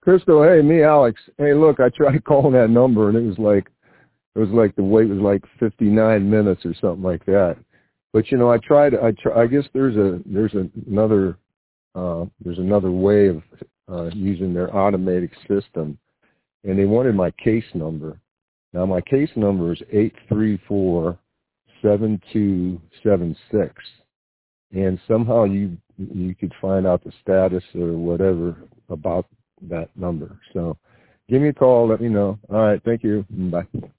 Crystal, hey, me, Alex. Hey, look, I tried calling that number, and it was like the wait was like 59 minutes or something like that. But I tried. I guess there's another way of using their automated system, and they wanted my case number. Now my case number is 834-7276, and somehow you could find out the status or whatever about that number. So give me a call. Let me know. All right. Thank you. Bye.